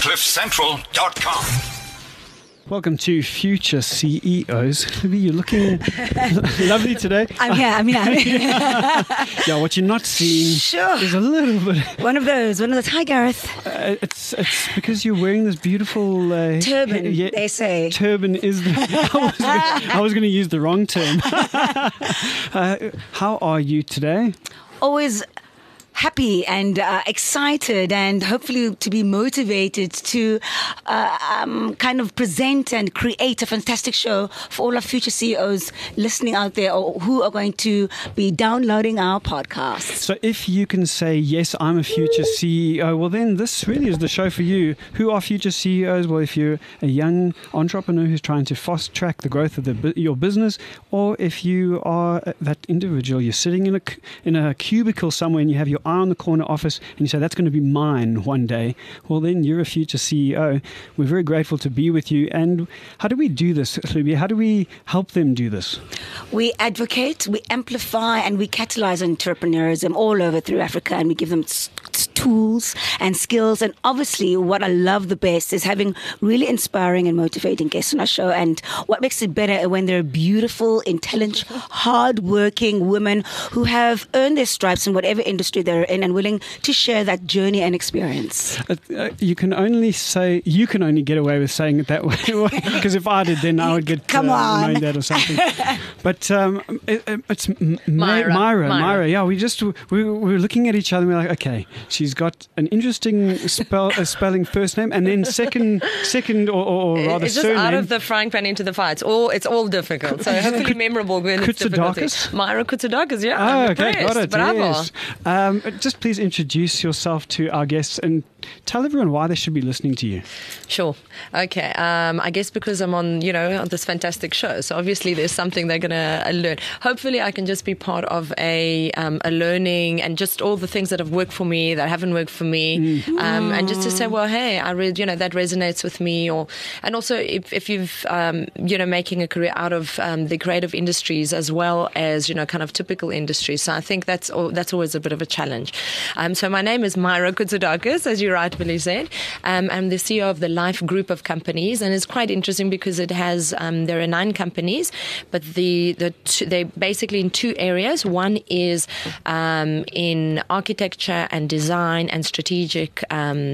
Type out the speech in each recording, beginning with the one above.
CliffCentral.com. Welcome to Future CEOs. Libby, you're looking lovely today. I'm here. Yeah, what you're not seeing is a little bit. One of those. Hi, Gareth. It's because you're wearing this beautiful turban. They say turban is. I was going to use the wrong term. How are you today? Always happy and excited, and hopefully to be motivated to kind of present and create a fantastic show for all our future CEOs listening out there, or who are going to be downloading our podcast. So if you can say, yes, I'm a future CEO, well, then this really is the show for you. Who are future CEOs? Well, if you're a young entrepreneur who's trying to fast track the growth of your business, or if you are that individual, you're sitting in a cubicle somewhere and you have your eye on the corner office and you say, that's going to be mine one day, well, then you're a future CEO. We're very grateful to be with you. And how do we do this, Libby? How do we help them do this? We advocate, we amplify, and we catalyze entrepreneurism all over through Africa, and we give them tools and skills. And obviously, what I love the best is having really inspiring and motivating guests on our show. And what makes it better when they're beautiful, intelligent, hardworking women who have earned their stripes in whatever industry they're in and willing to share that journey and experience. You can only get away with saying it that way, because if I did, then I would get named that or something. But it's Myra. Yeah, we were looking at each other and we were like, okay, she's got an interesting spelling first name, and then second or rather it's just surname. Out of the frying pan into the fire. It's all difficult. So hopefully memorable when it's difficult. Myra Kutsudakis, yeah. Oh, okay, got it. Bravo. Yes. Just please introduce yourself to our guests and tell everyone why they should be listening to you. Sure. Okay. I guess because I'm on this fantastic show, so obviously there's something they're going to learn. Hopefully I can just be part of a learning, and just all the things that have worked for me, that haven't worked for me, and just to say, well, hey, I read, that resonates with me, and also if you've, making a career out of the creative industries as well as, kind of typical industries. So I think that's always a bit of a challenge. So my name is Myra Kutsudakis, as you rightfully said. I'm the CEO of the Life Group of companies, and it's quite interesting because it has, there are 9 companies, but they're basically in 2 areas. One is in architecture and design and strategic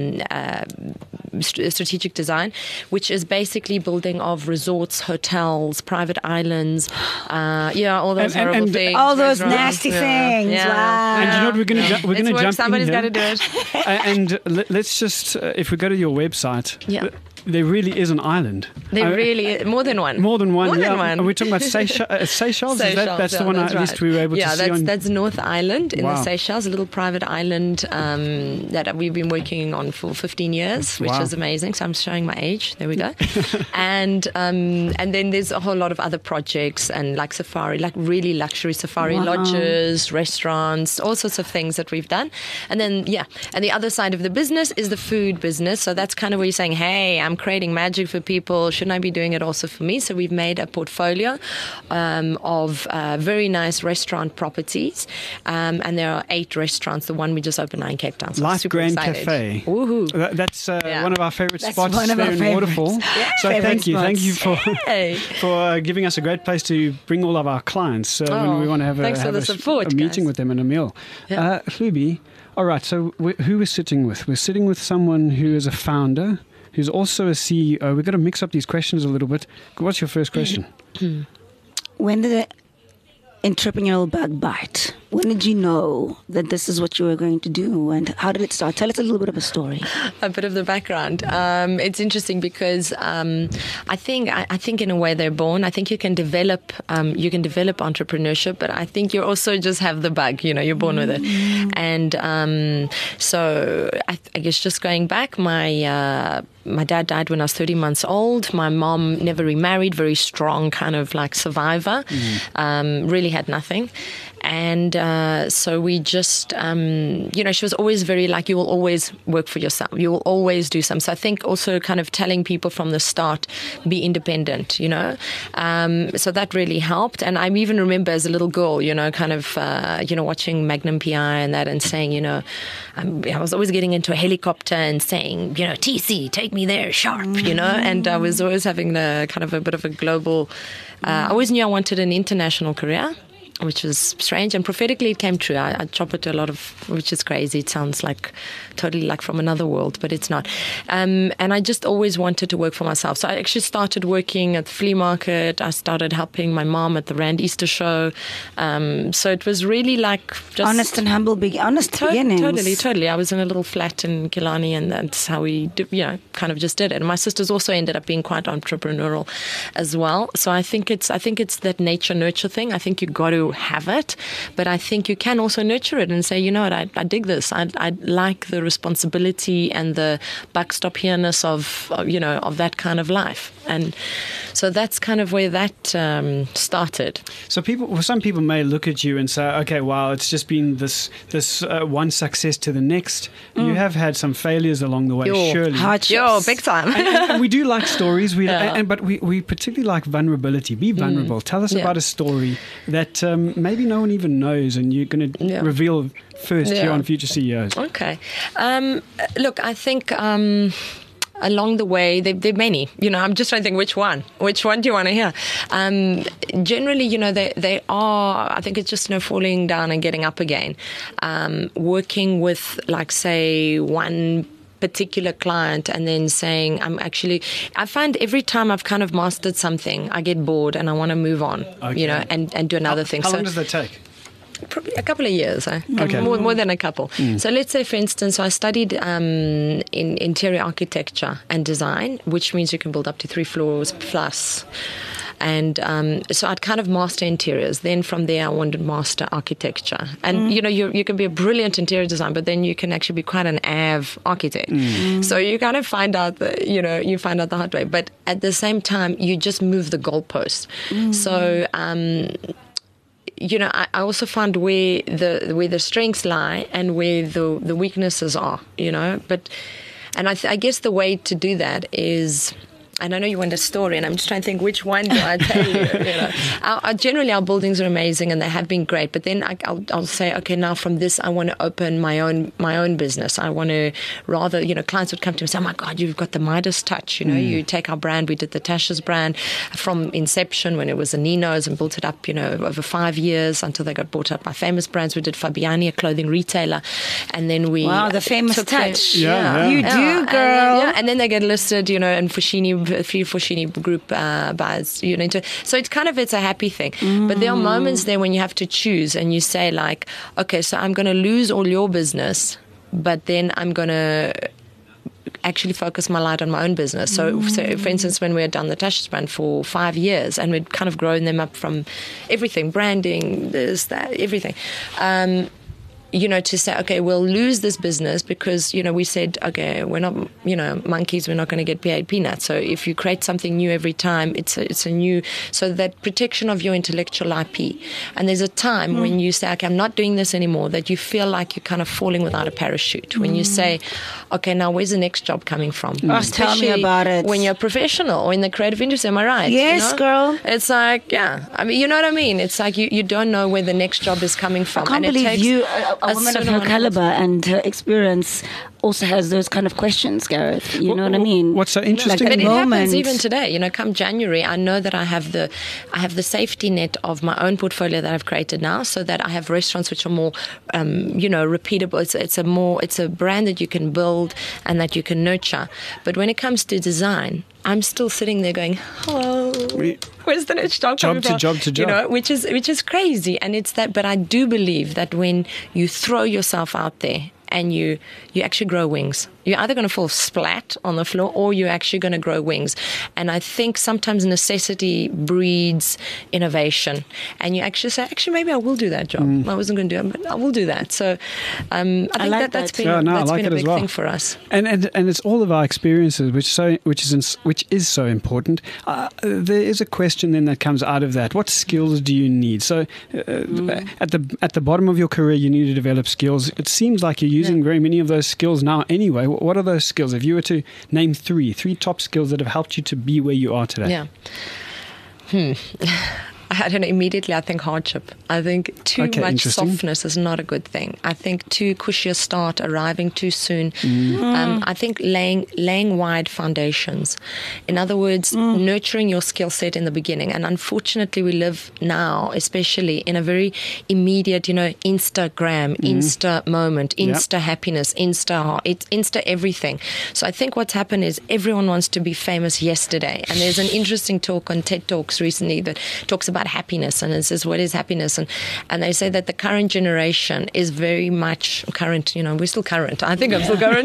design, which is basically building of resorts, hotels, private islands, all those horrible things, all those nasty things. Yeah. Wow. And you know what, we're going to jump Somebody's in got here. to do it. And let's just, if we go to your website, there really is an island. There really more than one. More than one. More than one. And we're talking about Seychelles. That's the one at least we were able to see on. That's North Island in the Seychelles, a little private island that we've been working on for 15 years, which is amazing. So I'm showing my age. There we go. and then there's a whole lot of other projects, and like safari, like really luxury safari lodges, restaurants, all sorts of things that we've done. And then and the other side of the business is the food business. So that's kind of where you're saying, hey, I'm creating magic for people. Shouldn't I be doing it also for me? So we've made a portfolio of very nice restaurant properties. And there are 8 restaurants. The one we just opened now in Cape Town. So Life Grand excited. Cafe. Woohoo. That's one of our favorite spots one of there our in favorites. Waterfall. Yeah. So thank you Hey. for giving us a great place to bring all of our clients when we want to have a meeting with them and a meal. Yeah. Libby, all right, so who we're sitting with? We're sitting with someone who is a founder, who's also a CEO. We've got to mix up these questions a little bit. What's your first question? When did the entrepreneurial bug bite? When did you know that this is what you were going to do, and how did it start? Tell us a little bit of a story. A bit of the background. It's interesting because I think in a way they're born. I think you can develop entrepreneurship, but I think you also just have the bug. You're born with it. And so I guess just going back, my my dad died when I was 30 months old. My mom never remarried, very strong kind of like survivor, really had nothing. And so we just, she was always very like, you will always work for yourself. You will always do something. So I think also kind of telling people from the start, be independent, So that really helped. And I even remember as a little girl, kind of, watching Magnum PI and that and saying, I was always getting into a helicopter and saying, TC, take me there, sharp, and I was always having a kind of a bit of a global, I always knew I wanted an international career, which was strange, and prophetically it came true. I chop it to a lot of, which is crazy. It sounds like totally like from another world, but it's not. And I just always wanted to work for myself. So I actually started working at the flea market. I started helping my mom at the Rand Easter show. So it was really like just honest and humble, honest beginnings. Totally. I was in a little flat in Killarney, and that's how we, kind of just did it. And my sisters also ended up being quite entrepreneurial as well. So I think it's that nature nurture thing. I think you got to have it, but I think you can also nurture it and say, you know what, I dig this. I like the responsibility and the buck stop here-ness of that kind of life. And so that's kind of where that started. So some people may look at you and say, okay, wow, it's just been this one success to the next. You have had some failures along the way, surely. Hardships. Big time. and we do like stories, but we particularly like vulnerability. Be vulnerable. Tell us about a story that maybe no one even knows, and you're going to reveal first here on Future CEOs. Okay. Look, I think along the way, there are many. I'm just trying to think which one. Which one do you want to hear? Generally, they are, I think it's just falling down and getting up again. Working with, like, say, one particular client and then saying, I find every time I've kind of mastered something, I get bored and I want to move on, and do another thing. How long does that take? Probably a couple of years, more than a couple. So let's say, for instance, I studied in interior architecture and design, which means you can build up to 3 floors plus. And so I'd kind of master interiors. Then from there, I wanted to master architecture. And, you can be a brilliant interior designer, but then you can actually be quite an architect. So you kind of find out you find out the hard way. But at the same time, you just move the goalpost. So, I also found where the strengths lie and where the weaknesses are, But, and I guess the way to do that is, and I know you want a story, and I'm just trying to think which one do I tell you. Generally, our buildings are amazing, and they have been great. But then I'll say, okay, now from this, I want to open my own business. I want to rather, clients would come to me and say, oh my God, you've got the Midas touch. You take our brand. We did the Tasha's brand from inception when it was a Nino's and built it up, over 5 years until they got bought up by famous brands. We did Fabiani, a clothing retailer, and then we the famous touch. You do, girl. And then they get listed, and Fushini group buys, so it's a happy thing. But there are moments there when you have to choose and you say, like, okay, so I'm going to lose all your business, but then I'm going to actually focus my light on my own business. So for instance, when we had done the Tasha's brand for 5 years and we'd kind of grown them up from everything, branding, this, that, everything, to say, okay, we'll lose this business because, we said, okay, we're not, monkeys, we're not going to get paid peanuts. So if you create something new every time, it's a new, so that protection of your intellectual IP. And there's a time when you say, okay, I'm not doing this anymore, that you feel like you're kind of falling without a parachute. When you say, okay, now where's the next job coming from? Tell me about it. When you're a professional or in the creative industry, am I right? Yes, girl. It's like, you know what I mean? It's like you don't know where the next job is coming from. I can't believe a woman of her caliber and her experience also has those kind of questions, Gareth. You know what I mean? What's so interesting? But it happens even today. Come January, I know that I have the safety net of my own portfolio that I've created now, so that I have restaurants which are more, repeatable. It's a brand that you can build and that you can nurture. But when it comes to design, I'm still sitting there going, hello, where's the next job coming from? Job to job. Which is crazy. And it's that, but I do believe that when you throw yourself out there and you actually grow wings. You're either going to fall splat on the floor or you're actually going to grow wings. And I think sometimes necessity breeds innovation. And you actually say, actually, maybe I will do that job. I wasn't going to do it, but I will do that. So I think like that's that. been, that's like been a it as big well. thing for us. And it's all of our experiences, which is so important. There is a question then that comes out of that. What skills do you need? So at the bottom of your career, you need to develop skills. It seems like you're using very many of those skills now anyway. What are those skills? If you were to name three top skills that have helped you to be where you are today. Yeah. I don't know, immediately I think hardship. I think too much softness is not a good thing. I think too cushy a start, arriving too soon. I think laying wide foundations. In other words, nurturing your skill set in the beginning. And unfortunately, we live now, especially in a very immediate, Instagram, Insta moment, Insta happiness, Insta everything. So I think what's happened is everyone wants to be famous yesterday. And there's an interesting talk on TED Talks recently that talks about happiness, and it says, what is happiness? And they say that the current generation is very much current. We're still current. I think I'm still current.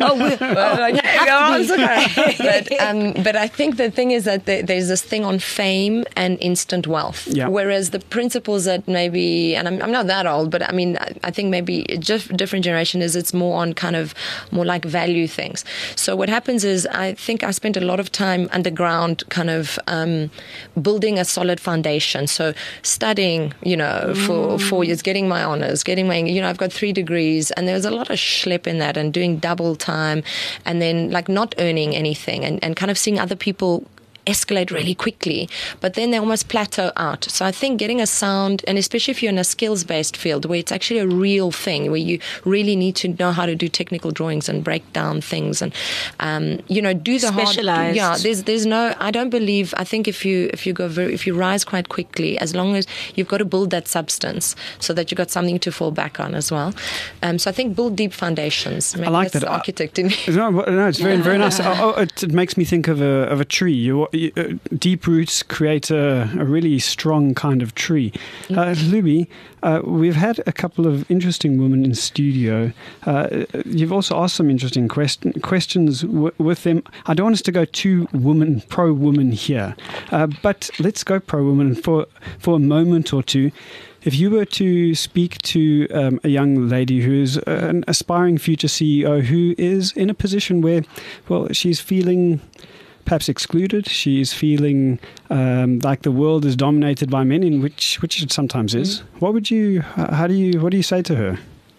I'm still current. But I think the thing is that there's this thing on fame and instant wealth. Yeah. Whereas the principles that maybe, and I'm not that old, but I mean, I think maybe just different generation is it's more on kind of more like value things. So what happens is I think I spent a lot of time underground kind of building a solid foundation. So studying, for 4 years, getting my honors, getting my, I've got 3 degrees, and there was a lot of schlep in that, and doing double time, and then like not earning anything, and kind of seeing other people escalate really quickly, but then they almost plateau out. So I think getting a sound, and especially if you're in a skills-based field where it's actually a real thing, where you really need to know how to do technical drawings and break down things and, do the specialized. hard. Yeah, there's no, I don't believe, I think if you rise quite quickly, as long as you've got to build that substance so that you've got something to fall back on as well. So I think build deep foundations. Maybe I like that. Architect in me. No, it's very, very nice. It makes me think of a tree. Deep roots create a really strong kind of tree. Luby, we've had a couple of interesting women in studio. You've also asked some interesting questions with them. I don't want us to go too pro-woman here, but let's go pro-woman for a moment or two. If you were to speak to a young lady who is an aspiring future CEO who is in a position where, well, she's feeling perhaps excluded, she's feeling like the world is dominated by men, in which it sometimes is. What do you say to her?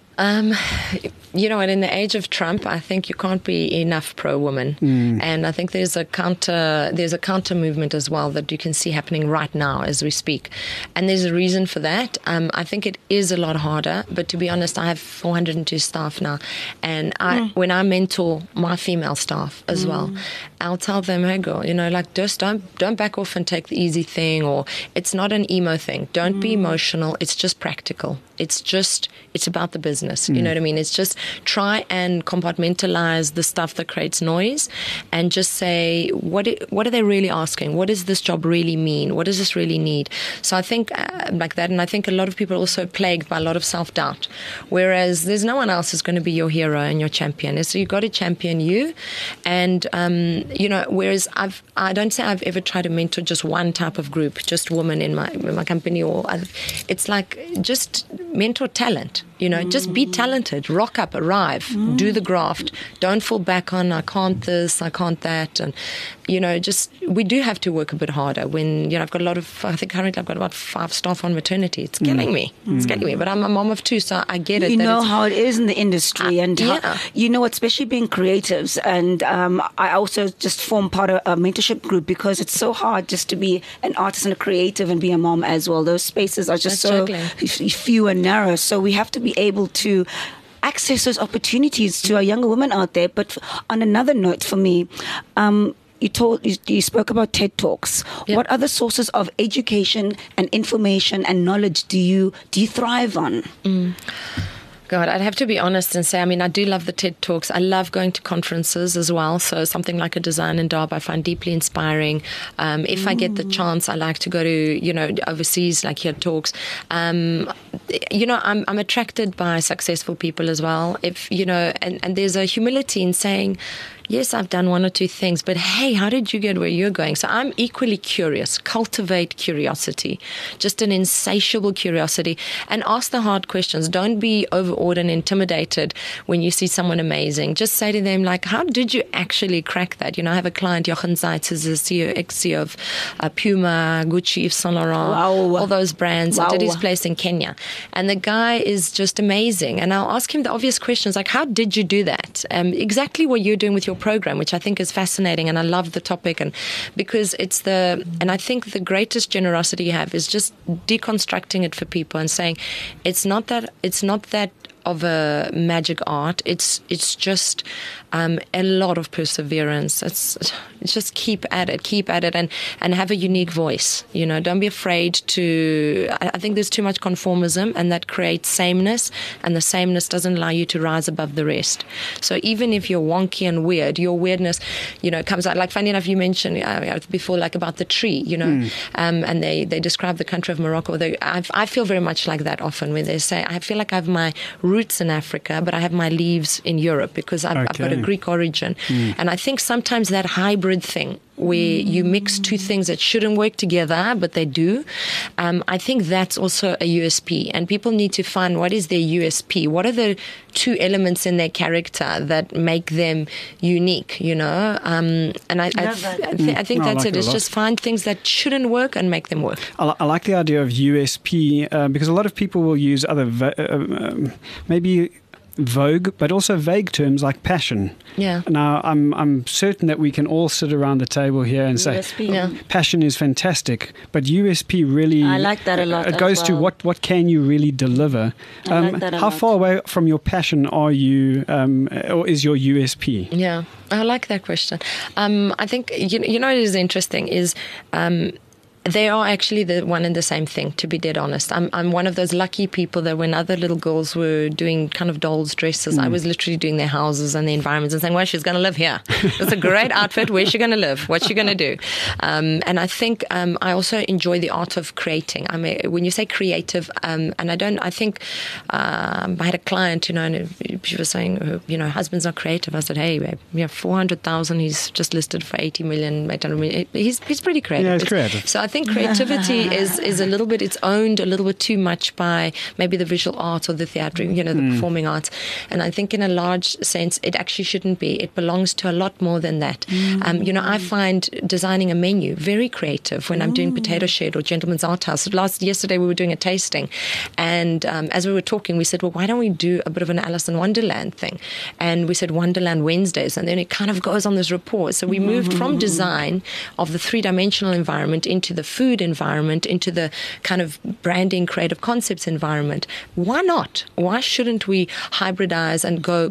In the age of Trump, I think you can't be enough pro-woman. And I think there's a counter movement as well that you can see happening right now as we speak. And there's a reason for that. I think it is a lot harder, but to be honest, I have 402 staff now. And when I mentor my female staff as well, I'll tell them, hey girl, just don't back off and take the easy thing, or it's not an emo thing. Don't be emotional. It's just practical. It's about the business. You know what I mean? It's just try and compartmentalize the stuff that creates noise and just say, what are they really asking? What does this job really mean? What does this really need? So I think like that. And I think a lot of people are also plagued by a lot of self-doubt, whereas there's no one else who's going to be your hero and your champion. So you've got to champion you. And, whereas I don't say I've ever tried to mentor just one type of group, just women in my company, it's like just mentor talent. Just be talented, rock up, arrive, do the graft. Don't fall back on, I can't this, I can't that. And, we do have to work a bit harder when, I think currently I've got about 5 staff on maternity. It's killing me. It's killing me. But I'm a mom of 2, so I get it. You know how it is in the industry and especially being creatives. And I also just form part of a mentorship group because it's so hard just to be an artist and a creative and be a mom as well. Those spaces are just so few and narrow. So we have to be able to access those opportunities to our younger women out there. But on another note for me, you spoke about TED Talks. Yep. What other sources of education and information and knowledge do you thrive on? God, I'd have to be honest and say, I mean, I do love the TED Talks. I love going to conferences as well. So something like a Design in Durban I find deeply inspiring. If I get the chance, I like to go to, overseas, like hear talks. I'm attracted by successful people as well. And there's a humility in saying, yes, I've done one or two things, but hey, how did you get where you're going? So I'm equally curious. Cultivate curiosity, just an insatiable curiosity, and ask the hard questions. Don't be overawed and intimidated when you see someone amazing. Just say to them, like, how did you actually crack that? I have a client, Jochen Zeitz, who's the ex-CEO of Puma, Gucci, Yves Saint Laurent, all those brands. I did his place in Kenya. And the guy is just amazing. And I'll ask him the obvious questions, like, how did you do that? Exactly what you're doing with your program, which I think is fascinating, and I love the topic, and because and I think the greatest generosity you have is just deconstructing it for people and saying it's not that of a magic art. It's just a lot of perseverance. It's just keep at it and have a unique voice. Don't be afraid to. I think there's too much conformism, and that creates sameness, and the sameness doesn't allow you to rise above the rest. So even if you're wonky and weird, your weirdness, comes out. Like, funny enough, you mentioned before, like about the tree, and they describe the country of Morocco. I feel very much like that often when they say, I feel like I have my roots in Africa, but I have my leaves in Europe because I've got a Greek origin. And I think sometimes that hybrid thing where you mix two things that shouldn't work together, but they do, I think that's also a USP. And people need to find what is their USP. What are the two elements in their character that make them unique, And I think that's it. It's just find things that shouldn't work and make them work. I like the idea of USP because a lot of people will use other maybe vogue, but also vague terms like passion. Yeah. Now, I'm certain that we can all sit around the table here and say, passion is fantastic, but USP really, I like that a lot. It goes to what can you really deliver? I like that a how lot. far away from your passion are you, or is your USP? Yeah, I like that question. I think, what is interesting is, they are actually the one and the same thing, to be dead honest. I'm one of those lucky people that when other little girls were doing kind of dolls' dresses, I was literally doing their houses and their environments and saying, well, she's going to live here. It's a great outfit. Where's she going to live? What's she going to do? And I think I also enjoy the art of creating. I mean, when you say creative, and I think I had a client, and she was saying, her husband's not creative. I said, hey, babe, 400,000. He's just listed for 80 million, 800 million. He's pretty creative. Yeah, he's creative. So I think creativity is a little bit, it's owned a little bit too much by maybe the visual arts or the theatric, the performing arts. And I think in a large sense, it actually shouldn't be. It belongs to a lot more than that. I find designing a menu very creative when I'm doing Potato Shed or Gentleman's Art House. Yesterday we were doing a tasting, and as we were talking, we said, well, why don't we do a bit of an Alice in Wonderland thing? And we said Wonderland Wednesdays, and then it kind of goes on this rapport. So we moved from design of the three-dimensional environment into the food environment, into the kind of branding, creative concepts environment. Why not? Why shouldn't we hybridize and go,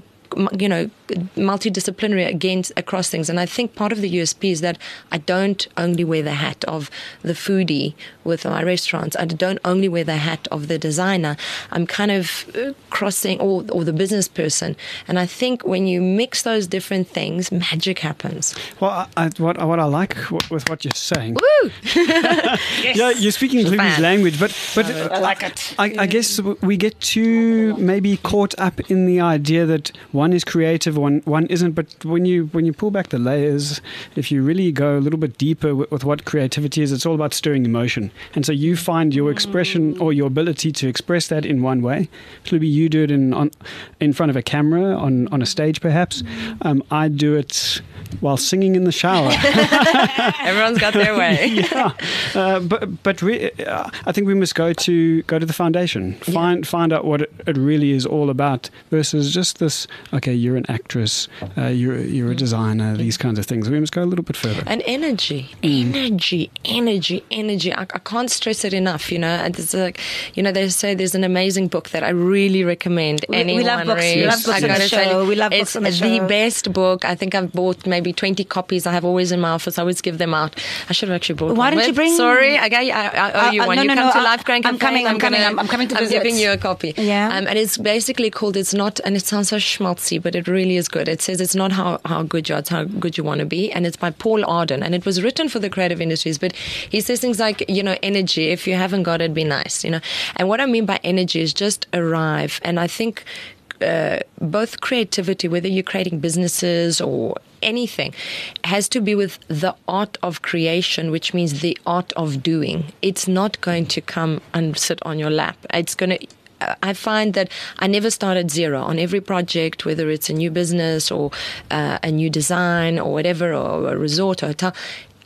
multidisciplinary across things? And I think part of the USP is that I don't only wear the hat of the foodie with my restaurants. I don't only wear the hat of the designer. I'm kind of crossing, or the business person. And I think when you mix those different things, magic happens. Well, what I like with what you're saying. Woo! Yes. Yeah, you're speaking Luby's language, but I like it. I guess we get too maybe caught up in the idea that one is creative, one isn't. But when you pull back the layers, if you really go a little bit deeper with what creativity is, it's all about stirring emotion. And so you find your expression or your ability to express that in one way. Luby, you do it in front of a camera on a stage, perhaps. I do it while singing in the shower. Everyone's got their way. Yeah, but I think we must go to the foundation. Find out what it really is all about versus just this. Okay, you're an actor. actress, you're a designer, these kinds of things. We must go a little bit further. And energy. I can't stress it enough, you know. And it's like, you know, they say there's an amazing book that I really recommend anyone we love books. read. We love books on the show. We love books on the show. It's the best book. I think I've bought maybe 20 copies. I have always in my office. I always give them out. I should have actually bought Why one. don't you bring... Sorry, okay, I owe you one. No, you no, come no, to Life Grand Cafe. I'm coming to visit. I'm giving you a copy. Yeah. And it's basically called It's Not, and it sounds so schmaltzy, but it really is good. It says it's not how good you are, it's how good you want to be. And it's by Paul Arden. And it was written for the creative industries, but he says things like, you know, energy. If you haven't got it, be nice, you know. And what I mean by energy is just arrive. And I think both creativity, whether you're creating businesses or anything, has to be with the art of creation, which means the art of doing. It's not going to come and sit on your lap. It's going to... I find that I never start at zero on every project, whether it's a new business or a new design or whatever, or a resort or a hotel.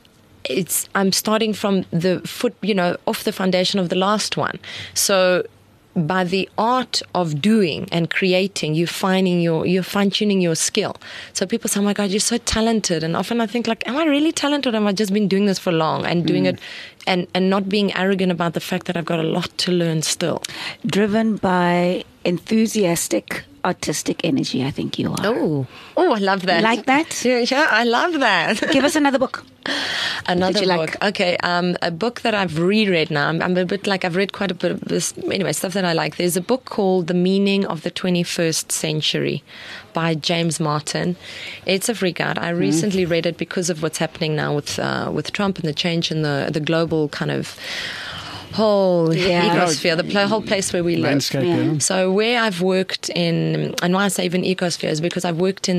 I'm starting from the foot, you know, off the foundation of the last one. So by the art of doing and creating, you're fine-tuning your skill. So people say, oh my God, you're so talented. And often I think, like, am I really talented? Or have I just been doing this for long and doing it and not being arrogant about the fact that I've got a lot to learn still? Driven by enthusiastic, artistic energy, I think you are. Oh, I love that. You like that? Yeah, I love that. Give us another book. Another book. Like? Okay, a book that I've reread now. I'm a bit like, I've read quite a bit of this, anyway, stuff that I like. There's a book called The Meaning of the 21st Century by James Martin. It's a freak out. I recently read it because of what's happening now with Trump and the change in the global kind of whole ecosphere, the whole place where we live. Landscape, yeah. So where I've worked in, and why I say even ecosphere is because I've worked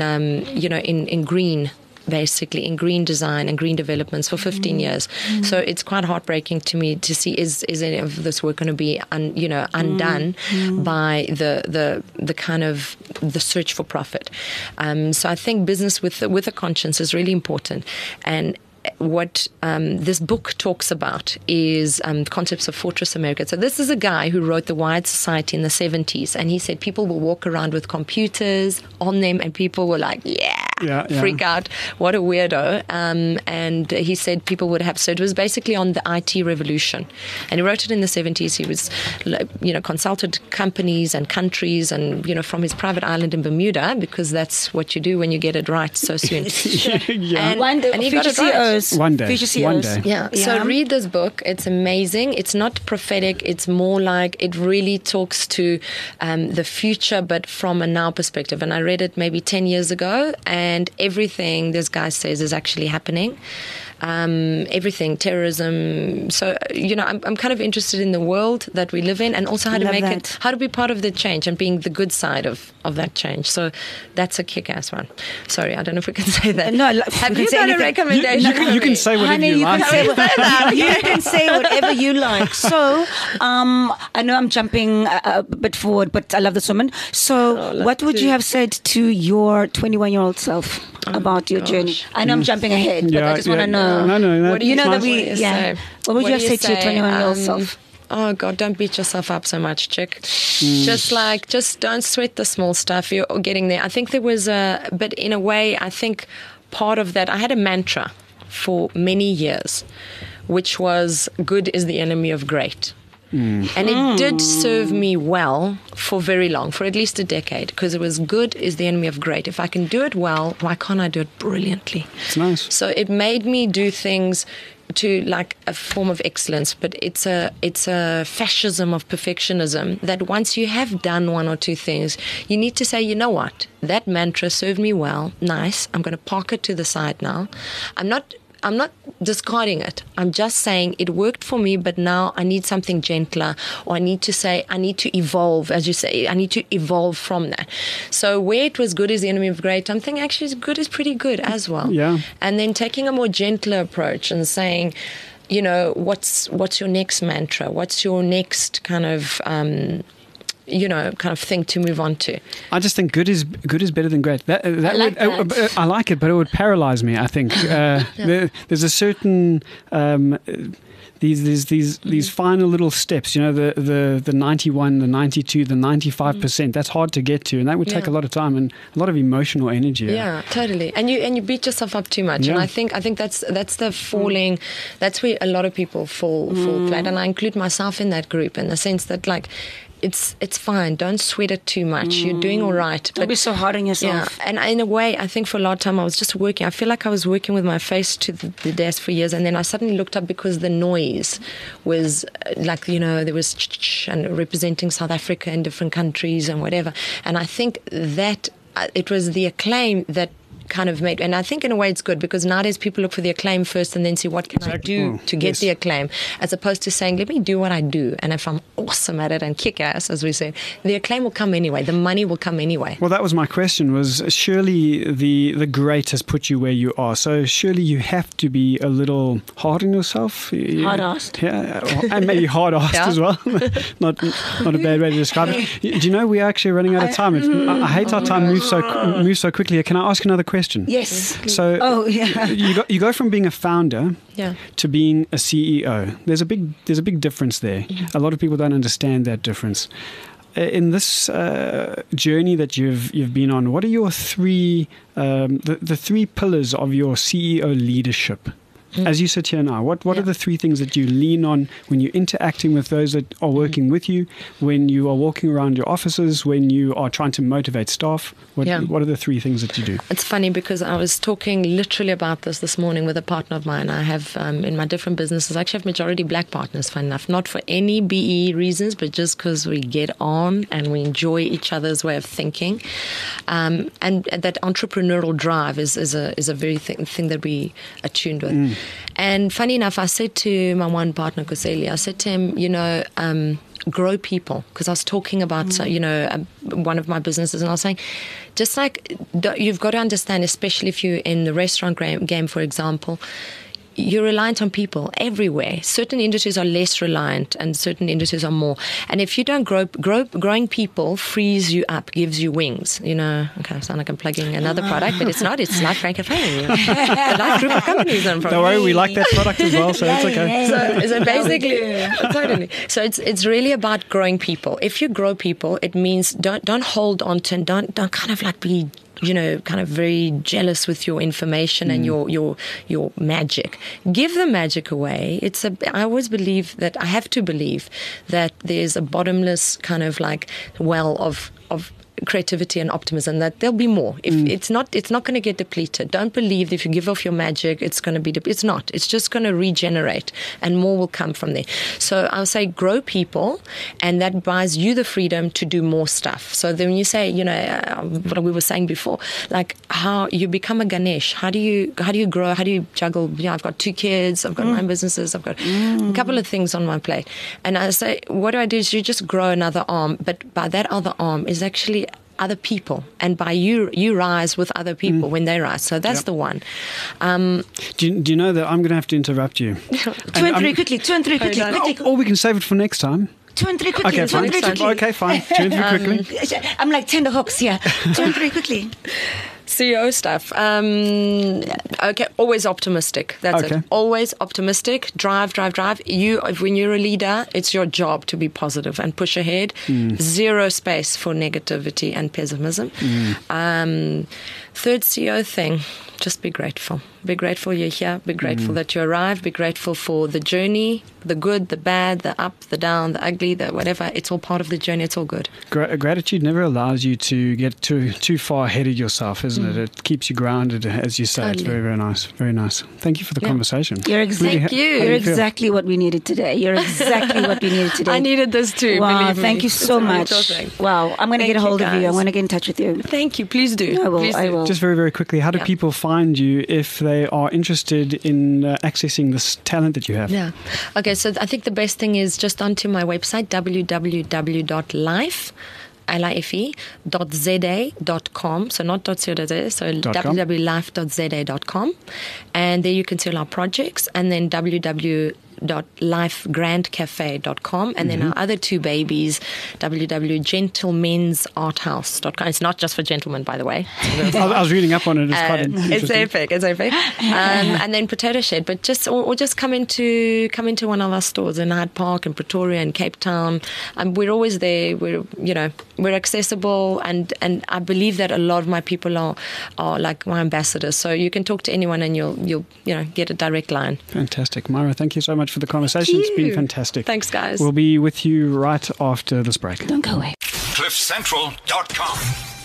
in green, basically in green design and green developments for 15 years. So it's quite heartbreaking to me to see is any of this work going to be undone by the kind of the search for profit. So I think business with a conscience is really important. And what this book talks about is concepts of Fortress America. So this is a guy who wrote The Wired Society in the 70s, and he said people will walk around with computers on them, and people were like, freak out, what a weirdo. And he said people would have, so it was basically on the IT revolution. And he wrote it in the 70s. He was, consulted companies and countries and, from his private island in Bermuda, because that's what you do when you get it right so soon. And he got it right. One day. Future CEOs. Yeah. So read this book. It's amazing. It's not prophetic. It's more like it really talks to the future, but from a now perspective. And I read it maybe 10 years ago, and everything this guy says is actually happening. Everything, terrorism. So, I'm kind of interested in the world that we live in, and also how to make it, how to be part of the change and being the good side of that change. So that's a kick-ass one. Sorry, I don't know if we can say that. No, have you got a recommendation? You can say whatever you like. You can say whatever you like. So, I know I'm jumping a bit forward, but I love this woman. So, what would you have said to your 21-year-old self about your journey? I know I'm jumping ahead, but I just want to know. No. What do you know that we? What would you have said to your 21-year-old self? Oh God, don't beat yourself up so much, chick. Just don't sweat the small stuff. You're getting there. I think there was but in a way, I think part of that, I had a mantra for many years, which was good is the enemy of great. And it did serve me well for very long, for at least a decade, because it was good is the enemy of great. If I can do it well, why can't I do it brilliantly? It's nice. So it made me do things to like a form of excellence, but it's a fascism of perfectionism that once you have done one or two things, you need to say, you know what, that mantra served me well, nice, I'm going to park it to the side now. I'm not discarding it. I'm just saying it worked for me, but now I need something gentler, or I need to evolve, as you say, I need to evolve from that. So where it was good is the enemy of great, I'm thinking actually good is pretty good as well. Yeah. And then taking a more gentler approach and saying, what's your next mantra? What's your next kind of kind of thing to move on to. I just think good is better than great. I like it, but it would paralyze me. I think there's a certain these final little steps. The 91, the 92, the 95%. That's hard to get to, and that would take a lot of time and a lot of emotional energy. Yeah, totally. And you beat yourself up too much. And I think that's the falling. That's where a lot of people fall flat, and I include myself in that group in the sense that it's fine. Don't sweat it too much. You're doing all right. Don't be so hard on yourself. Yeah, and in a way, I think for a lot of time I was just working. I feel like I was working with my face to the desk for years, and then I suddenly looked up because the noise was there was and representing South Africa in different countries and whatever. And I think that it was the acclaim that kind of made, and I think in a way it's good because nowadays people look for the acclaim first and then see what can I do to get the acclaim, as opposed to saying let me do what I do, and if I'm awesome at it and kick ass, as we say, the acclaim will come anyway, the money will come anyway. Well, that was my question, was surely the great has put you where you are, so surely you have to be a little hard on yourself. Hard-assed. And maybe hard-assed as well. not a bad way to describe it. Do you know we are actually running out of time? I hate our time moves so quickly. Can I ask another question? Yes. So you go from being a founder to being a CEO. There's a big difference there. Mm-hmm. A lot of people don't understand that difference. In this journey that you've been on, what are your three the three pillars of your CEO leadership? As you sit here now, what are the three things that you lean on when you're interacting with those that are working with you, when you are walking around your offices, when you are trying to motivate staff? What are the three things that you do? It's funny because I was talking literally about this morning with a partner of mine. I have, in my different businesses, I actually have majority black partners, fun enough, not for any BE reasons, but just because we get on and we enjoy each other's way of thinking. And that entrepreneurial drive is a very thing that we are tuned with. And funny enough, I said to my one partner, Koseli, I said to him, grow people, because I was talking about, one of my businesses, and I was saying, just like you've got to understand, especially if you're in the restaurant game, for example, you're reliant on people everywhere. Certain industries are less reliant and certain industries are more. And if you don't growing people frees you up, gives you wings. Okay, I sound like I'm plugging another product, but it's not. It's Life Frank Cafe. The Life Group of companies I'm from. Don't worry, we like that product as well, so it's okay. So basically, totally. So it's really about growing people. If you grow people, it means don't hold on to, and don't kind of like be kind of very jealous with your information and your magic. Give the magic away. I always believe that I have to believe that there's a bottomless kind of like well of creativity and optimism, that there'll be more. If it's not going to get depleted. Don't believe that if you give off your magic, it's going to be it's not. It's just going to regenerate and more will come from there. So I'll say grow people, and that buys you the freedom to do more stuff. So then when you say, what we were saying before, like how you become a Ganesh, how do you grow, how do you juggle, I've got 2 kids, I've got my businesses, I've got a couple of things on my plate. And I say, what do I do is you just grow another arm, but by that other arm is actually other people, and by you rise with other people when they rise. So that's the one. Do you know that I'm going to have to interrupt you? 2 and 3 quickly. 2 and 3 quickly. Or we can save it for next time. 2 and 3 quickly. Okay, fine. 2 and 3 quickly. Okay, fine. 2 and 3 quickly. I'm like tender hooks here. 2 and 3 quickly. CEO stuff. Okay, always optimistic. That's it. Always optimistic. Drive. When you're a leader, it's your job to be positive and push ahead. Zero space for negativity and pessimism. Third CEO thing, just be grateful. Be grateful you're here. Be grateful that you arrived. Be grateful for the journey, the good, the bad, the up, the down, the ugly, the whatever. It's all part of the journey. It's all good. Gratitude never allows you to get too far ahead of yourself, isn't it? It keeps you grounded, as you say. Totally. It's very, very nice. Very nice. Thank you for the conversation. You're exactly what we needed today. You're exactly what we needed today. I needed this too. Wow, believe me. Thank you so much. Wow, I'm going to get a hold of you. I'm going to get in touch with you. Thank you. Please do. I will. Just very, very quickly, how do people find you if they are interested in accessing this talent that you have? Yeah. Okay, so I think the best thing is just onto my website, www.life.za.com. So not .co.za, so www.life.za.com. And there you can see all our projects, and then www.lifegrandcafe.com, and then our other two babies, www.gentlemensarthouse.com. It's not just for gentlemen, by the way. I was reading up on it. It's quite interesting. It's epic. And then Potato Shed, but just come into one of our stores in Hyde Park and Pretoria and Cape Town. We're always there. We're accessible, and I believe that a lot of my people are like my ambassadors. So you can talk to anyone, and you'll get a direct line. Fantastic, Myra. Thank you so much for the conversation. It's been fantastic. Thanks, guys. We'll be with you right after this break. Don't go away. CliffCentral.com